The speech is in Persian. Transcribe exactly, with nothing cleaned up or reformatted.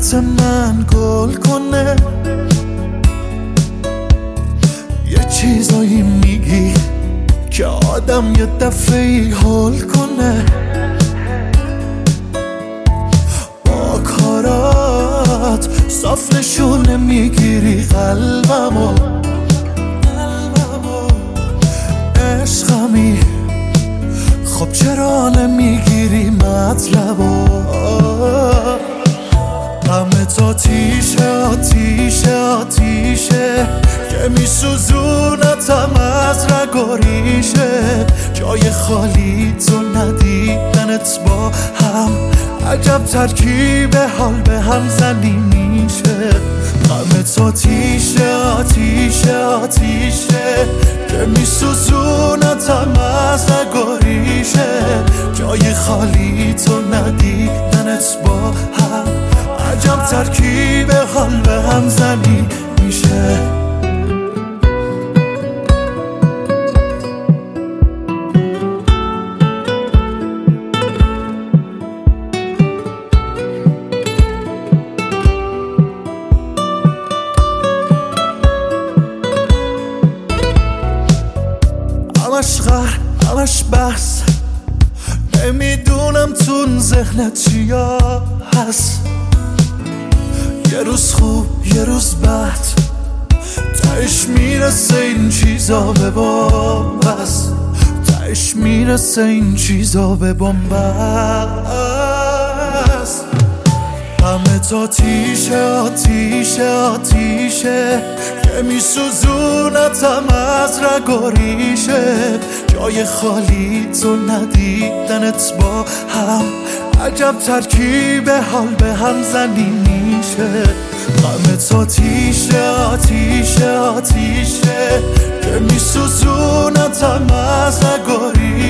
محبت من گل کنه. یه چیزایی میگی که آدم یه دفعه هول کنه. با کارات صاف نشونه میگیری قلبمو. عشقمی خب چرا نمیگیری مطلبو؟ غم تو تیشه آتیشه آتیشه که میسوزونتم از رگاریشه. جای خالی تو ندیدنت با هم عجب ترکیب حال به هم زنی میشه. غم تو تیشه آتیشه آتیشه که میسوزونتم از رگاریشه. جای خالی تو ندیدنت با هم عجب ترکیب حال به هم زنی میشه. همش غر همش بحث نمیدونم تون ذهنت چیا هست. یه روز خوب یه روز بد تهش میرسه این چیزا به بنبست. تهش میرسه این چیزا به بنبست. همه تا تیشه آتیشه آتیشه که میسوزونتم از رگاریشه. جای خالی تو ندیدنت با هم عجب ترکیب حال به هم زنی میشه. غم تو تیشه آتیشه آتیشه که میسوزونتم از رگاریشه.